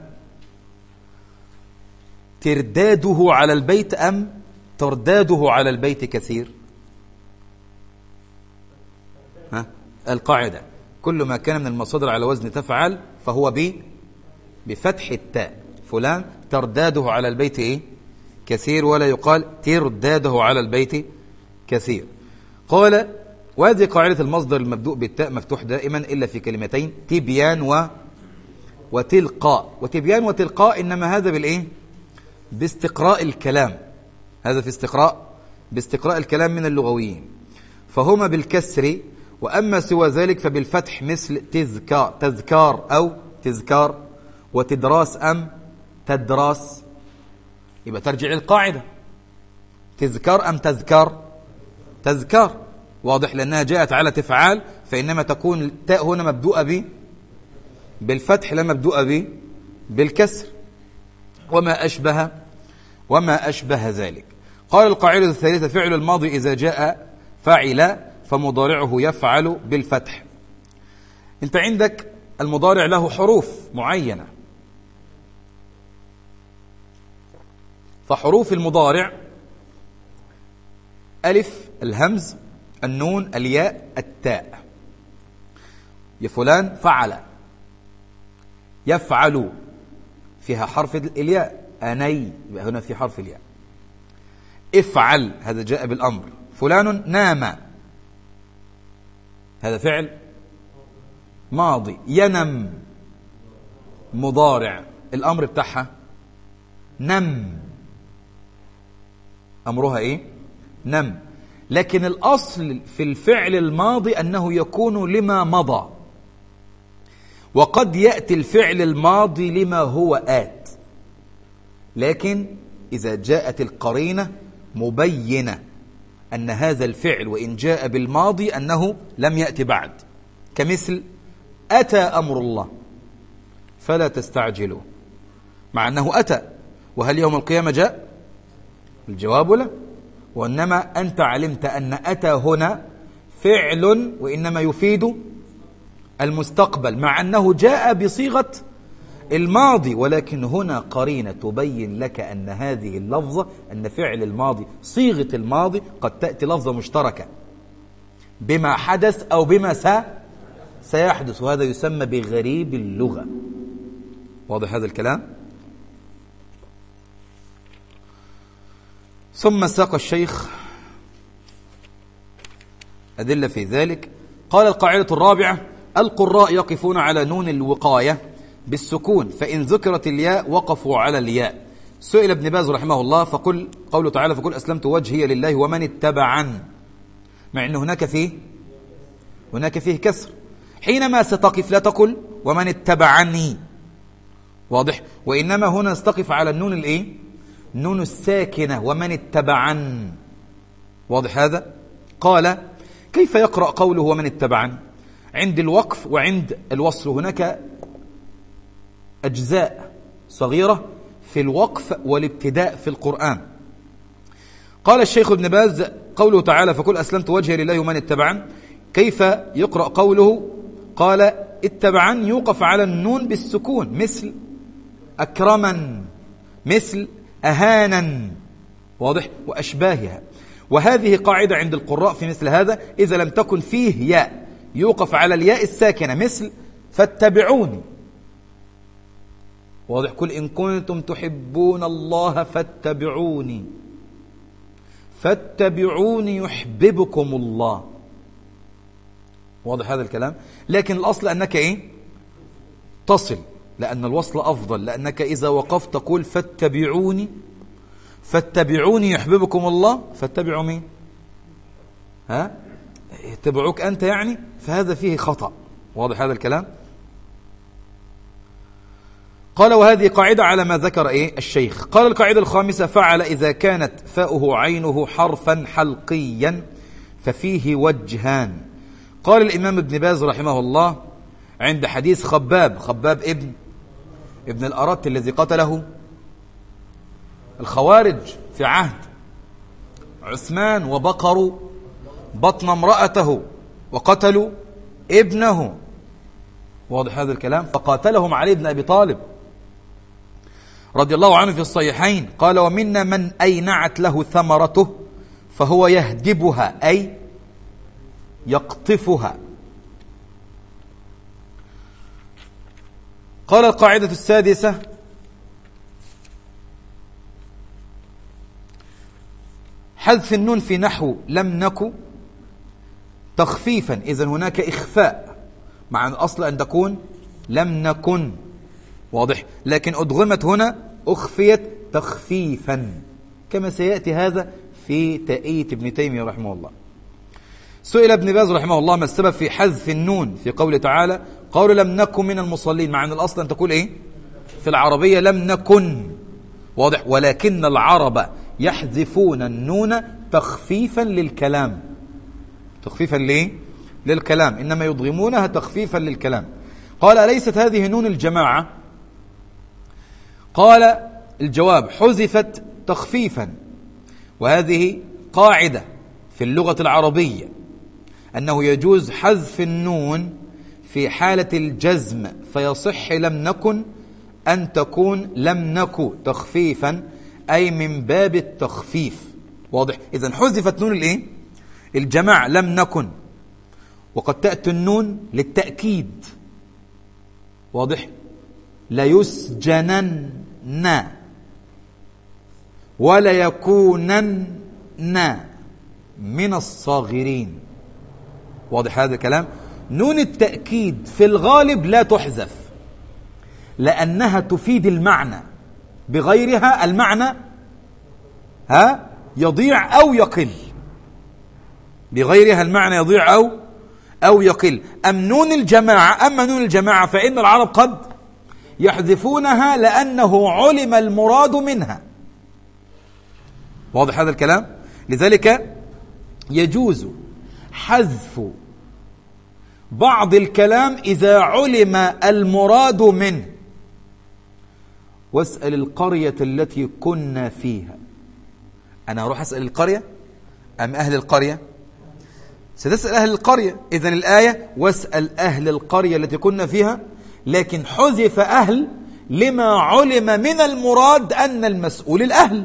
ترداده على البيت أم ترداده على البيت كثير؟ ها؟ القاعدة: كل ما كان من المصادر على وزن تفعل فهو ب بفتح التاء. فلان ترداده على البيت إيه؟ كثير، ولا يقال ترداده على البيت كثير. قال: وهذه قاعدة المصدر المبدوء بالتاء مفتوح دائما إلا في كلمتين تبيان و وتلقاء. وتبيان وتلقاء إنما هذا بالإيه؟ باستقراء الكلام، هذا في استقراء باستقراء الكلام من اللغويين، فهما بالكسر. وأما سوى ذلك فبالفتح، مثل تذكار تذكار أو تذكار، وتدراس أم تدراس. يبقى ترجع القاعدة تذكار أم تذكار؟ تذكار، واضح، لأنها جاءت على تفعال، فإنما تكون التاء هنا مبدوءة ب بالفتح لا مبدوءة ب بالكسر، وما أشبه وما أشبه ذلك. قال القاعدة الثالثة: فعل الماضي إذا جاء فعل فمضارعه يفعل بالفتح. أنت عندك المضارع له حروف معينة، فحروف المضارع ألف، الهمز، النون، الياء، التاء. يا فلان فعل، يفعل فيها حرف الياء، أني يبقى هنا في حرف الياء. افعل هذا جاء بالأمر. فلان نام هذا فعل ماضي. ينم مضارع، الأمر بتاعها نم، أمرها إيه؟ نم. لكن الأصل في الفعل الماضي أنه يكون لما مضى، وقد يأتي الفعل الماضي لما هو آت، لكن إذا جاءت القرينة مبينة أن هذا الفعل وإن جاء بالماضي أنه لم يأتي بعد، كمثل أتى أمر الله فلا تستعجلوا، مع أنه أتى، وهل يوم القيامة جاء؟ الجواب لا، وإنما أنت علمت أن أتى هنا فعل وإنما يفيد المستقبل، مع أنه جاء بصيغة الماضي، ولكن هنا قرينة تبين لك أن هذه اللفظة، أن فعل الماضي صيغة الماضي قد تأتي لفظة مشتركة بما حدث أو بما سيحدث، وهذا يسمى بغريب اللغة. واضح هذا الكلام؟ ثم ساق الشيخ أدلة في ذلك. قال القاعدة الرابعة: القراء يقفون على نون الوقاية بالسكون، فإن ذكرت الياء وقفوا على الياء. سئل ابن باز رحمه الله فقل قوله تعالى: فقل أسلمت وجهي لله ومن اتبعن، مع أن هناك فيه هناك فيه كسر، حينما ستقف لا تقل ومن اتبعني، واضح، وإنما هنا استقف على النون الإيه؟ النون الساكنة، ومن اتبعن، واضح هذا؟ قال: كيف يقرأ قوله ومن اتبعن؟ عند الوقف وعند الوصل هناك أجزاء صغيرة في الوقف والابتداء في القرآن. قال الشيخ ابن باز: قوله تعالى: فقل أسلمت وجهي لله ومن اتبعن، كيف يقرأ قوله؟ قال: اتبعن يوقف على النون بالسكون، مثل أكرما، مثل أهانا، واضح، وأشباهها. وهذه قاعدة عند القراء في مثل هذا: إذا لم تكن فيه ياء يوقف على الياء الساكنة، مثل فاتبعوني، واضح، قل إن كنتم تحبون الله فاتبعوني، فاتبعوني يحببكم الله، واضح هذا الكلام. لكن الأصل أنك إيه؟ تصل، لأن الوصل أفضل، لأنك إذا وقفت تقول فاتبعوني، فاتبعوني يحببكم الله، فاتبعوا مين؟ ها؟ يتبعوك أنت يعني، فهذا فيه خطأ، واضح هذا الكلام. قال: وهذه قاعدة على ما ذكر إيه الشيخ. قال القاعدة الخامسة: فعل إذا كانت فاؤه عينه حرفا حلقيا ففيه وجهان. قال الإمام ابن باز رحمه الله عند حديث خباب خباب ابن ابن الأرت الذي قتله الخوارج في عهد عثمان، وبقروا بطن امرأته وقتلوا ابنه، واضح هذا الكلام، فقاتلهم علي بن أبي طالب رضي الله عنه في الصحيحين. قال: ومنا من أينعت له ثمرته فهو يهدبها، أي يقطفها. قال القاعدة السادسة: حذف النون في نحو لم نك تخفيفا، إذن هناك إخفاء، مع الأصل أن تكون لم نكن، واضح، لكن أدغمت هنا أخفيت تخفيفا، كما سيأتي هذا في تأية ابن تيمية رحمه الله. سئل ابن باز رحمه الله ما السبب في حذف النون في قوله تعالى قالوا لم نكن من المصلين، مع أن الأصل أن تقول إيه في العربية لم نكن، واضح، ولكن العرب يحذفون النون تخفيفا للكلام. تخفيفا ليه؟ للكلام، إنما يضغمونها تخفيفا للكلام. قال أليست هذه نون الجماعة؟ قال الجواب حذفت تخفيفا، وهذه قاعدة في اللغة العربية أنه يجوز حذف النون في حالة الجزم، فيصح لم نكن أن تكون لم نكو تخفيفا، أي من باب التخفيف، واضح. إذن حذفت نون الإيه؟ الجماعة لم نكن، وقد تأتي النون للتأكيد، واضح، ليسجنن ولا يكونن من الصاغرين، واضح هذا الكلام. نون التأكيد في الغالب لا تحذف لأنها تفيد المعنى، بغيرها المعنى ها يضيع أو يقل، بغيرها المعنى يضيع أو أو يقل. أم نون الجماعة أما نون الجماعة فإن العرب قد يحذفونها لأنه علم المراد منها، واضح هذا الكلام. لذلك يجوز حذف بعض الكلام إذا علم المراد منه. واسأل القرية التي كنا فيها. أنا أروح أسأل القرية أم أهل القرية؟ ستسأل أهل القرية. إذن الآية واسأل أهل القرية التي كنا فيها، لكن حذف أهل لما علم من المراد أن المسؤول الأهل،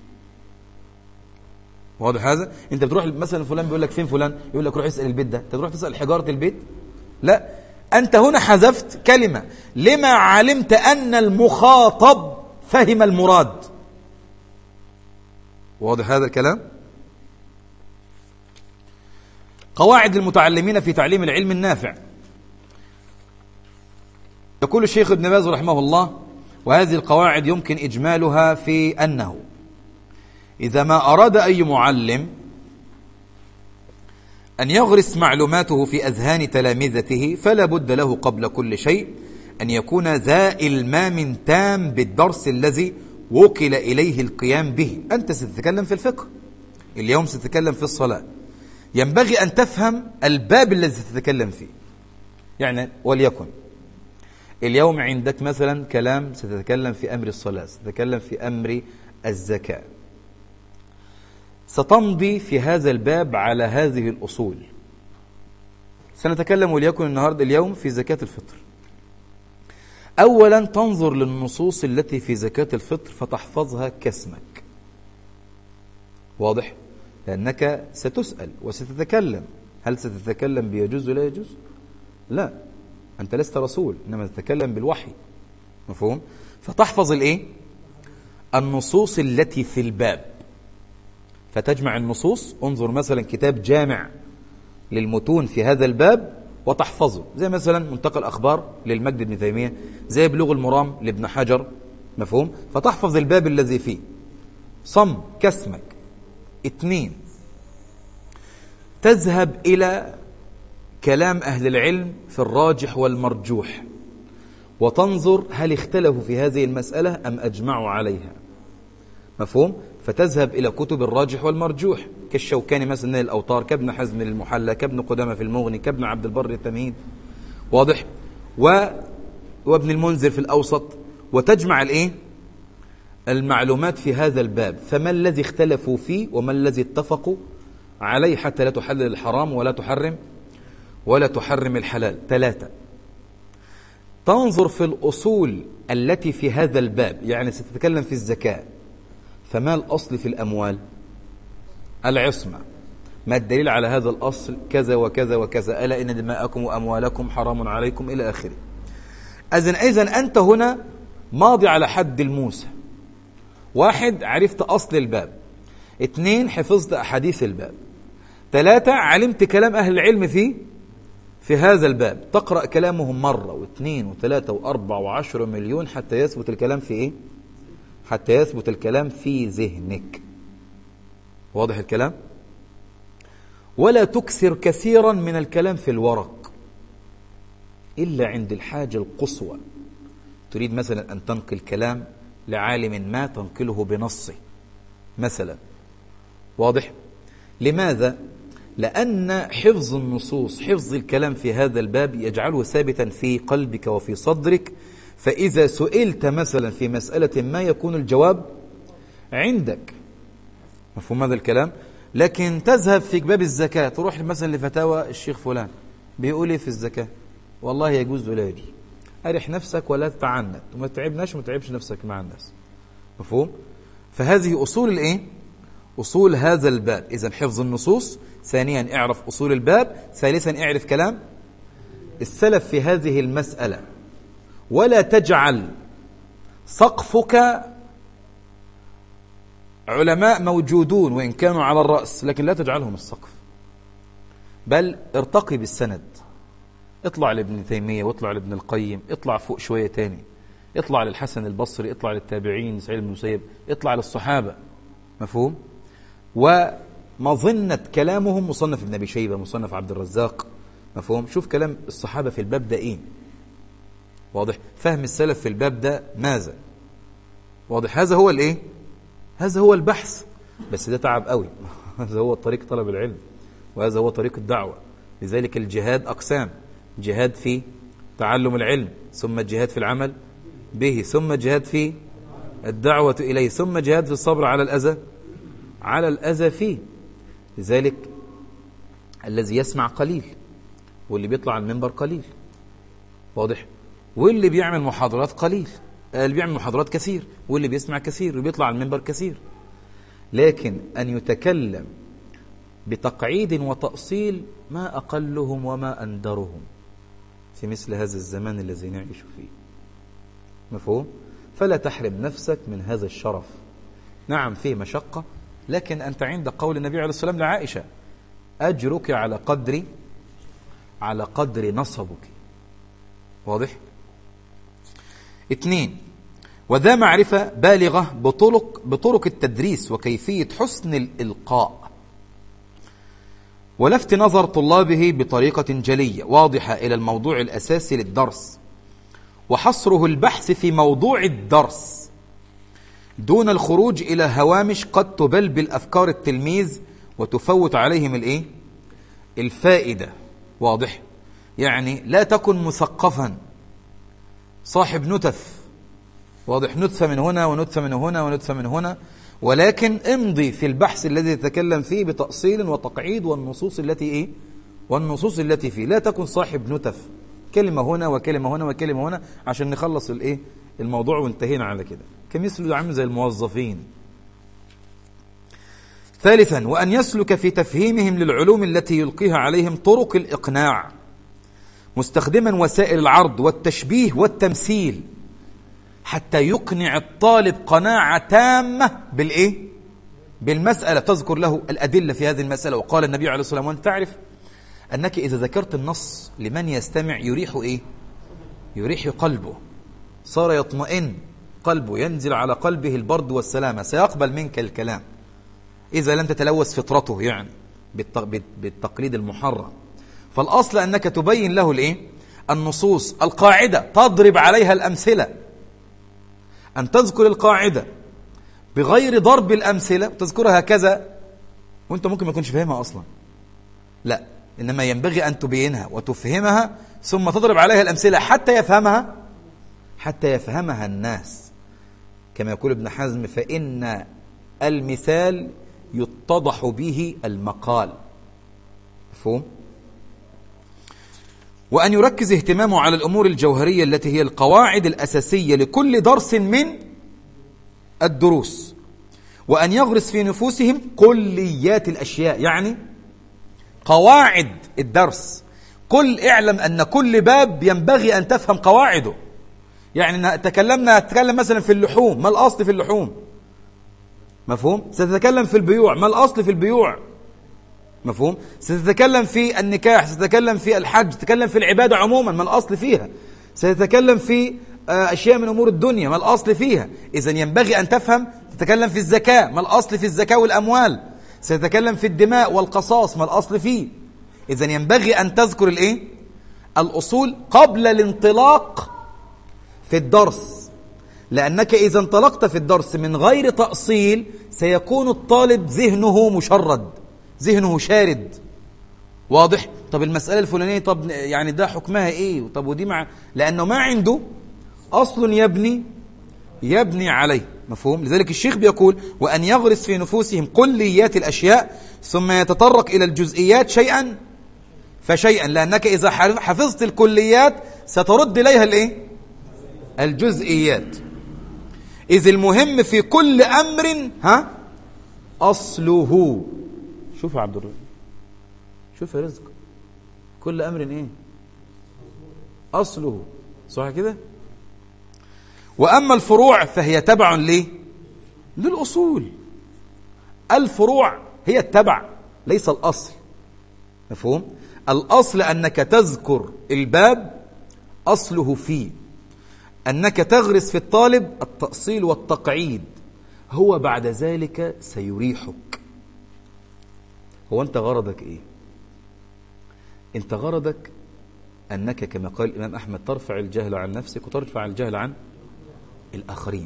واضح هذا. أنت بتروح مثلا فلان بيقول لك فين فلان، يقول لك روح اسأل البيت ده، تروح تسأل حجارة البيت؟ لا، أنت هنا حذفت كلمة لما علمت أن المخاطب فهم المراد، واضح هذا الكلام. قواعد المتعلمين في تعليم العلم النافع. يقول الشيخ ابن باز رحمه الله وهذه القواعد يمكن إجمالها في أنه إذا ما أراد أي معلم أن يغرس معلوماته في أذهان تلامذته فلا بد له قبل كل شيء أن يكون ذا إلمام تام بالدرس الذي وكل إليه القيام به. أنت ستتكلم في الفقه، اليوم ستتكلم في الصلاة، ينبغي أن تفهم الباب الذي ستتكلم فيه. يعني وليكن اليوم عندك مثلا كلام ستتكلم في أمر الصلاة، ستتكلم في أمر الزكاة، ستمضي في هذا الباب على هذه الأصول. سنتكلم وليكن النهاردة اليوم في زكاة الفطر. أولا تنظر للنصوص التي في زكاة الفطر فتحفظها كاسمك، واضح، لأنك ستسأل وستتكلم. هل ستتكلم بيجوز ولا يجوز؟ لا، أنت لست رسول، إنما تتكلم بالوحي، مفهوم؟ فتحفظ الإيه؟ النصوص التي في الباب، فتجمع النصوص. انظر مثلا كتاب جامع للمتون في هذا الباب وتحفظه، زي مثلا منتقى الأخبار للمجد بن تيمية، زي بلوغ المرام لابن حجر، مفهوم؟ فتحفظ الباب الذي فيه صم كاسمك. اثنين، تذهب إلى كلام أهل العلم في الراجح والمرجوح وتنظر هل اختلفوا في هذه المسألة أم أجمعوا عليها، مفهوم؟ فتذهب إلى كتب الراجح والمرجوح كالشوكاني مثلا نيل الأوطار، كابن حزم المحلى، كابن قدامة في المغني، كابن عبد البر التمهيد، واضح، و... وابن المنذر في الأوسط، وتجمع الإيه؟ المعلومات في هذا الباب. فما الذي اختلفوا فيه وما الذي اتفقوا عليه حتى لا تحلل الحرام ولا تحرم ولا تحرم الحلال. ثلاثة، تنظر في الأصول التي في هذا الباب، يعني ستتكلم في الزكاة، فما الأصل في الأموال؟ العصمة. ما الدليل على هذا الأصل؟ كذا وكذا وكذا، ألا إن دماءكم وأموالكم حرام عليكم إلى آخره. إذن إذن أنت هنا ماضي على حد الموسى. واحد، عرفت أصل الباب. اثنين، حفظت أحاديث الباب. ثلاثة، علمت كلام أهل العلم في في هذا الباب، تقرأ كلامهم مرة واثنين وثلاثة وأربعة وعشرة مليون حتى يثبت الكلام في إيه؟ حتى يثبت الكلام في ذهنك. واضح الكلام؟ ولا تكثر كثيرا من الكلام في الورق إلا عند الحاجة القصوى. تريد مثلا أن تنقل كلام لعالم ما تنقله بنصه مثلا. واضح؟ لماذا؟ لأن حفظ النصوص، حفظ الكلام في هذا الباب يجعله ثابتا في قلبك وفي صدرك، فإذا سئلت مثلا في مسألة ما يكون الجواب عندك. مفهوم هذا الكلام؟ لكن تذهب في باب الزكاة، تروح مثلا لفتاوى الشيخ فلان بيقول ايه في الزكاة، والله يجوز ولا يجوز، أرح نفسك ولا تتعنت وما تتعبناش وما تتعبش نفسك مع الناس. مفهوم؟ فهذه أصول الايه؟ أصول هذا الباب. إذا حفظ النصوص، ثانيا اعرف أصول الباب، ثالثا اعرف كلام السلف في هذه المسألة. ولا تجعل سقفك علماء موجودون وإن كانوا على الرأس، لكن لا تجعلهم السقف، بل ارتقي بالسند. اطلع لابن تيمية واطلع لابن القيم، اطلع فوق شوية تاني، اطلع للحسن البصري، اطلع للتابعين سعيد بن المسيب، اطلع للصحابة. مفهوم؟ ومظنة كلامهم مصنف ابن أبي شيبة، مصنف عبد الرزاق. مفهوم؟ شوف كلام الصحابة في الباب ده ايه. واضح؟ فهم السلف في الباب ده ماذا؟ واضح؟ هذا هو الايه؟ هذا هو البحث. بس ده تعب قوي. هذا هو طريق طلب العلم، وهذا هو طريق الدعوة. لذلك الجهاد أقسام: جهاد في تعلم العلم، ثم جهاد في العمل به، ثم جهاد في الدعوة إليه، ثم جهاد في الصبر على الأذى على الأذى فيه. لذلك الذي يسمع قليل، واللي بيطلع على المنبر قليل. واضح؟ واللي بيعمل محاضرات قليل، اللي بيعمل محاضرات كثير، واللي بيسمع كثير وبيطلع على المنبر كثير. لكن أن يتكلم بتقعيد وتأصيل ما أقلهم وما أندرهم في مثل هذا الزمان الذي نعيش فيه. مفهوم؟ فلا تحرم نفسك من هذا الشرف. نعم فيه مشقة، لكن أنت عند قول النبي عليه الصلاة والسلام لعائشة: أجرك على قدر على قدر نصبك. واضح؟ اثنين، وذا معرفة بالغة بطرق, بطرق التدريس وكيفية حسن الإلقاء، ولفت نظر طلابه بطريقة جلية واضحة إلى الموضوع الأساسي للدرس، وحصره البحث في موضوع الدرس دون الخروج إلى هوامش قد تبلبل أفكار التلميذ وتفوت عليهم الإيه؟ الفائدة. واضح؟ يعني لا تكن مثقفا صاحب نتف. واضح؟ نتفة من هنا ونتفة من هنا ونتفة من هنا، ولكن امضي في البحث الذي تتكلم فيه بتأصيل وتقعيد والنصوص التي إيه؟ والنصوص التي فيه. لا تكن صاحب نتف، كلمة هنا وكلمة هنا وكلمة هنا عشان نخلص الإيه؟ الموضوع وانتهينا على كده، كمثل عامل زي الموظفين. ثالثا، وأن يسلك في تفهيمهم للعلوم التي يلقيها عليهم طرق الإقناع، مستخدما وسائل العرض والتشبيه والتمثيل حتى يقنع الطالب قناعة تامة بالإيه؟ بالمسألة. تذكر له الأدلة في هذه المسألة. وقال النبي عليه الصلاة والسلام: وأن تعرف أنك إذا ذكرت النص لمن يستمع يريح إيه؟ يريح قلبه، صار يطمئن قلبه، ينزل على قلبه البرد والسلامة، سيقبل منك الكلام إذا لم تتلوث فطرته يعني بالتقليد المحرم. فالأصل أنك تبين له الإيه؟ النصوص، القاعدة، تضرب عليها الأمثلة. أن تذكر القاعدة بغير ضرب الأمثلة، تذكرها كذا وأنت ممكن ما يكونش فاهمها أصلا، لا، إنما ينبغي أن تبينها وتفهمها ثم تضرب عليها الأمثلة حتى يفهمها حتى يفهمها الناس. كما يقول ابن حزم: فإن المثال يتضح به المقال. مفهوم؟ وأن يركز اهتمامه على الأمور الجوهرية التي هي القواعد الأساسية لكل درس من الدروس، وأن يغرس في نفوسهم كليات الأشياء، يعني قواعد الدرس. كل اعلم أن كل باب ينبغي أن تفهم قواعده. يعني تكلمنا تكلم مثلا في اللحوم، ما الأصل في اللحوم؟ مفهوم؟ ستتكلم في البيوع، ما الأصل في البيوع؟ مفهوم؟ ستتكلم في النكاح، ستتكلم في الحج، ستتكلم في العبادة عموما ما الأصل فيها، ستتكلم في أشياء من أمور الدنيا ما الأصل فيها. إذن ينبغي أن تفهم. تتكلم في الزكاة، ما الأصل في الزكاة والأموال. ستتكلم في الدماء والقصاص، ما الأصل فيه. إذن ينبغي أن تذكر الإيه؟ الأصول قبل الانطلاق في الدرس، لأنك إذا انطلقت في الدرس من غير تأصيل سيكون الطالب ذهنه مشرد، ذهنه شارد. واضح؟ طب المسألة الفلانية، طب يعني ده حكمها إيه؟ طب ودي مع، لأنه ما عنده أصل يبني يبني عليه. مفهوم؟ لذلك الشيخ بيقول: وأن يغرس في نفوسهم كليات الأشياء ثم يتطرق إلى الجزئيات شيئا فشيئا، لأنك إذا حفظت الكليات سترد إليها الإيه؟ الجزئيات. إذ المهم في كل أمر ها أصله. شوف يا عبد الرزاق، شوف يا رزق، كل أمر إيه؟ أصله. صح كده؟ وأما الفروع فهي تبع ليه؟ للأصول. الفروع هي التبع ليس الأصل. مفهوم؟ الأصل أنك تذكر الباب أصله فيه، أنك تغرس في الطالب التأصيل والتقعيد، هو بعد ذلك سيريحك. هو أنت غرضك إيه؟ أنت غرضك أنك كما قال الإمام أحمد ترفع الجهل عن نفسك وترفع الجهل عن الآخرين.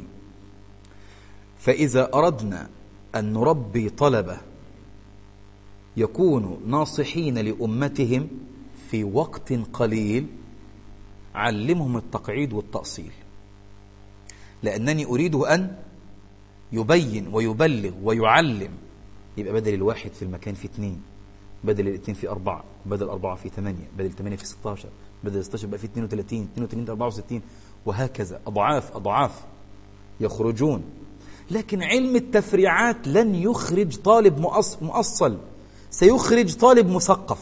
فإذا أردنا أن نربي طلبة يكونوا ناصحين لأمتهم في وقت قليل، علمهم التقعيد والتأصيل، لأنني أريد أن يبين ويبلغ ويعلم. يبقى بدل الواحد في المكان في اثنين، بدل الاثنين في أربعة، بدل أربعة في ثمانية، بدل ثمانية في ستاشر، بدل ستاشر بقى في اثنين وثلاثين، اثنين وثلاثين في أربعة وستين، وهكذا أضعاف أضعاف يخرجون. لكن علم التفريعات لن يخرج طالب مؤصل، سيخرج طالب مثقف،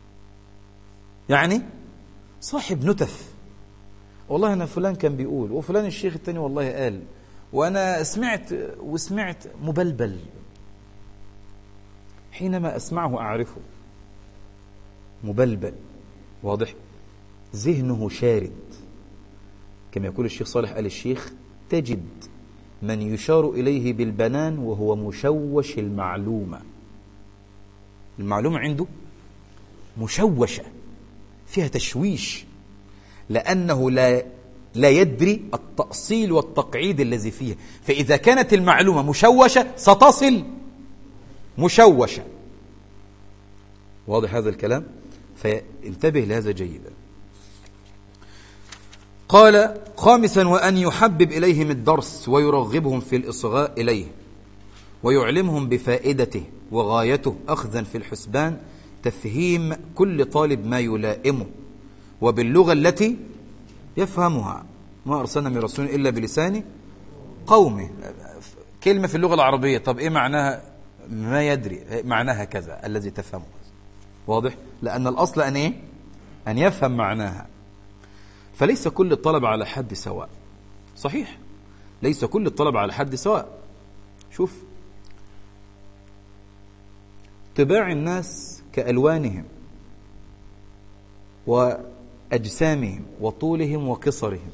يعني صاحب نتف. والله أنا فلان كان بيقول، وفلان الشيخ التاني والله قال، وأنا سمعت وسمعت مبلبل. حينما أسمعه أعرفه مبلبل. واضح؟ ذهنه شارد. كما يقول الشيخ صالح آل الشيخ: تجد من يشار إليه بالبنان وهو مشوش المعلومة. المعلومة عنده مشوشة، فيها تشويش، لأنه لا لا يدري التأصيل والتقعيد الذي فيها. فإذا كانت المعلومة مشوشة ستصل مشوشة. واضح هذا الكلام؟ فانتبه لهذا جيدا. قال: خامسا: وأن يحبب إليهم الدرس ويرغبهم في الإصغاء إليه ويعلمهم بفائدته وغايته، أخذا في الحسبان تفهيم كل طالب ما يلائمه وباللغة التي يفهمها. ما أرسلنا من رسول إلا بلسان قومه. كلمة في اللغة العربية، طب إيه معناها؟ ما يدري معناها كذا الذي تفهمه. واضح؟ لأن الأصل أن إيه؟ أن يفهم معناها. فليس كل الطلب على حد سواء. صحيح، ليس كل الطلب على حد سواء. شوف، طباع الناس كألوانهم وأجسامهم وطولهم وقصرهم.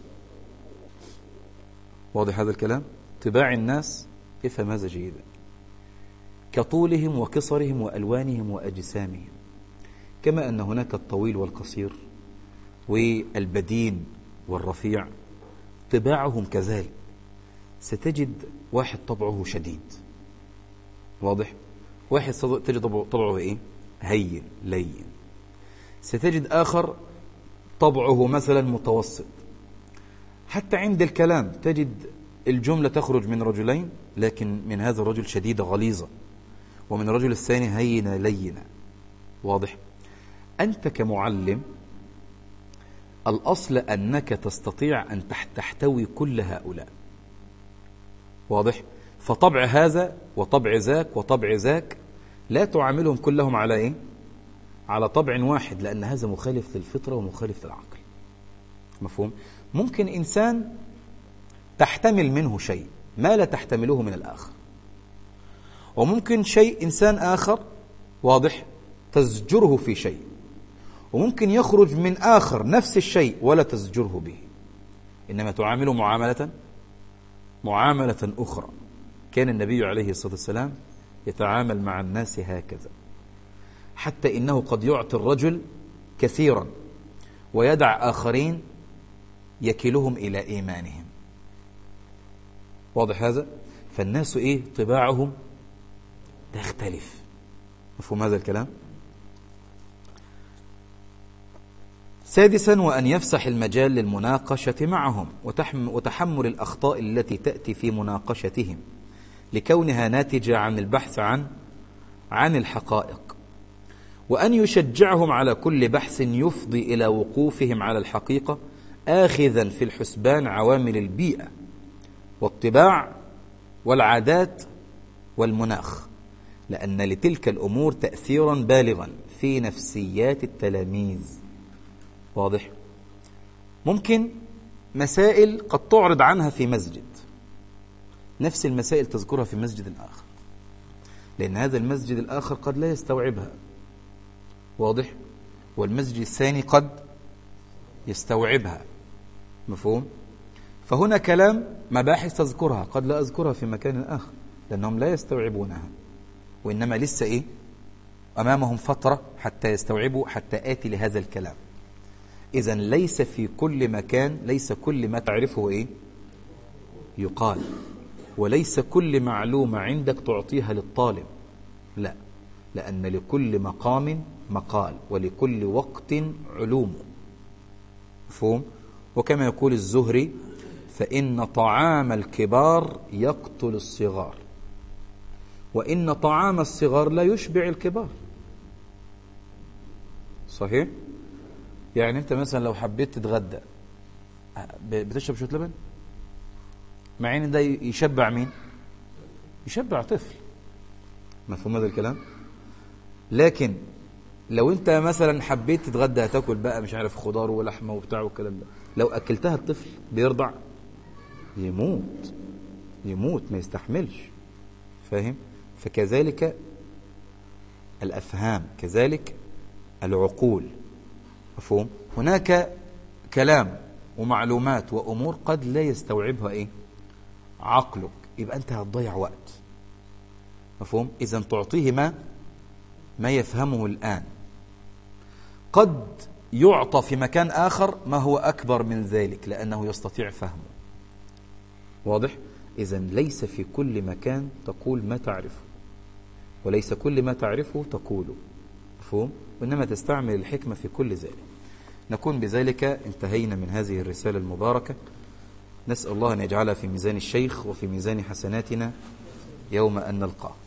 واضح هذا الكلام؟ طباع الناس، افهم هذا جيدا، كطولهم وقصرهم وألوانهم وأجسامهم. كما أن هناك الطويل والقصير والبدين والرفيع، طباعهم كذلك. ستجد واحد طبعه شديد، واضح؟ واحد تجد طبعه إيه؟ هين لين. ستجد آخر طبعه مثلا متوسط. حتى عند الكلام تجد الجملة تخرج من رجلين، لكن من هذا الرجل شديدة غليظة، ومن الرجل الثاني هينة لينة. واضح؟ أنت كمعلم الأصل أنك تستطيع أن تحتوي كل هؤلاء. واضح؟ فطبع هذا وطبع ذاك وطبع ذاك لا تعاملهم كلهم على إيه؟ على طبع واحد، لأن هذا مخالف للفطرة ومخالف للعقل. مفهوم؟ ممكن إنسان تحتمل منه شيء ما لا تحتمله من الآخر، وممكن شيء إنسان آخر واضح تزجره في شيء، وممكن يخرج من آخر نفس الشيء ولا تزجره به، إنما تعامله معاملة معاملة أخرى. كان النبي عليه الصلاة والسلام يتعامل مع الناس هكذا، حتى إنه قد يعطي الرجل كثيرا ويدع آخرين يكلهم إلى إيمانهم. واضح هذا؟ فالناس إيه طباعهم تختلف. مفهوم هذا الكلام؟ سادسا وأن يفسح المجال للمناقشة معهم وتحمل الأخطاء التي تأتي في مناقشتهم لكونها ناتجة عن البحث عن عن الحقائق، وأن يشجعهم على كل بحث يفضي إلى وقوفهم على الحقيقة، آخذا في الحسبان عوامل البيئة والطباع والعادات والمناخ، لأن لتلك الأمور تأثيرا بالغا في نفسيات التلاميذ. واضح؟ ممكن مسائل قد تعرض عنها في مسجد، نفس المسائل تذكرها في مسجد آخر، لأن هذا المسجد الآخر قد لا يستوعبها. واضح؟ والمسجد الثاني قد يستوعبها. مفهوم؟ فهنا كلام مباحث تذكرها قد لا أذكرها في مكان آخر، لأنهم لا يستوعبونها، وإنما لسه إيه؟ أمامهم فترة حتى يستوعبوا، حتى آتي لهذا الكلام. إذن ليس في كل مكان، ليس كل ما تعرفه إيه؟ يقال، وليس كل معلومة عندك تعطيها للطالب، لا، لأن لكل مقام مقال ولكل وقت علوم. مفهوم؟ وكما يقول الزهري: فإن طعام الكبار يقتل الصغار، وإن طعام الصغار لا يشبع الكبار. صحيح؟ يعني أنت مثلا لو حبيت تتغدى بتشرب شوية لبن، مع إن ده يشبع مين؟ يشبع طفل. مفهوم هذا الكلام؟ لكن لو أنت مثلا حبيت تتغدى هتاكل بقى مش عارف خضار ولحمة وبتاع والكلام ده، لو أكلتها الطفل بيرضع يموت يموت ما يستحملش. فاهم؟ فكذلك الأفهام، كذلك العقول. مفهوم؟ هناك كلام ومعلومات وأمور قد لا يستوعبها إيه؟ عقلك، يبقى أنت هتضيع وقت. مفهوم؟ إذن تعطيه ما ما يفهمه الآن. قد يعطى في مكان آخر ما هو أكبر من ذلك لأنه يستطيع فهمه. واضح؟ إذن ليس في كل مكان تقول ما تعرفه، وليس كل ما تعرفه تقوله. مفهوم؟ وإنما تستعمل الحكمة في كل ذلك. نكون بذلك انتهينا من هذه الرسالة المباركة. نسأل الله أن يجعلها في ميزان الشيخ وفي ميزان حسناتنا يوم أن نلقاه.